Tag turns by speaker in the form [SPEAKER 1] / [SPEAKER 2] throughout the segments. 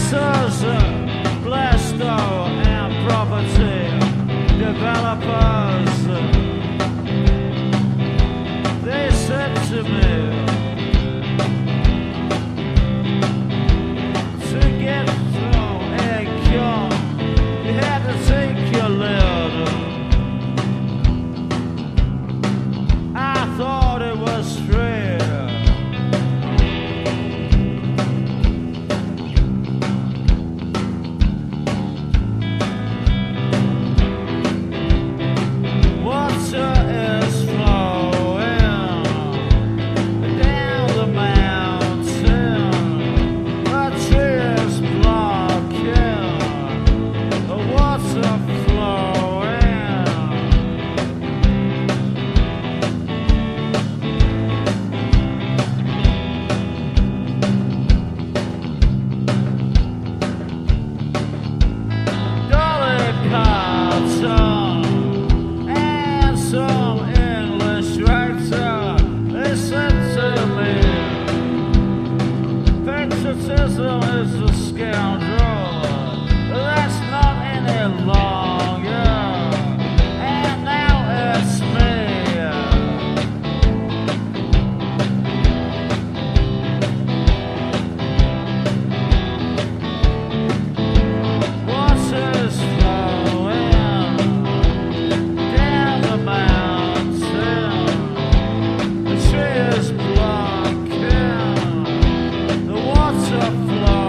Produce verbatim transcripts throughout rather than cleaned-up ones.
[SPEAKER 1] investors, Blasto and property developers, they said to me, to get through a cure, you had to take your lead. I thought it was free. Is a scoundrel that's not any longer, and now it's me. Water's flowing down the mountain, the tree is blocking the water flow.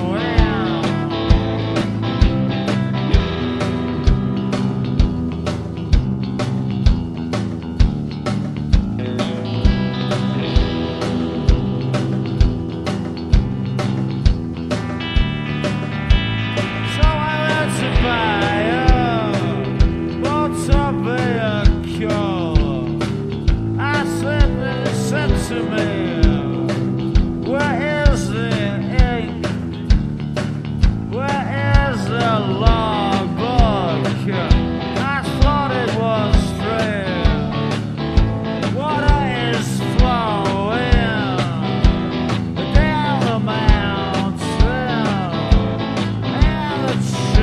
[SPEAKER 1] To me, where is the ink? Where is the logbook? I thought it was free. Water is flowing down the mountain, and the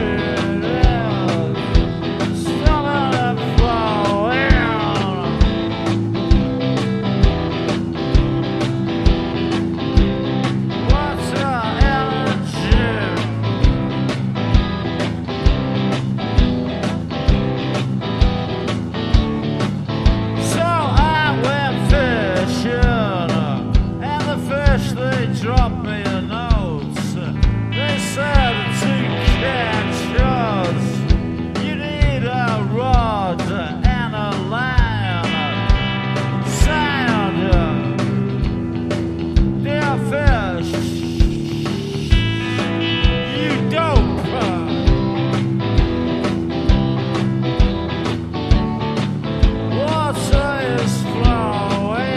[SPEAKER 1] trees still and flowing. They dropped me a note. They said to catch us, you need a rod and a line. Sound, dear fish, you dope. Water is flowing.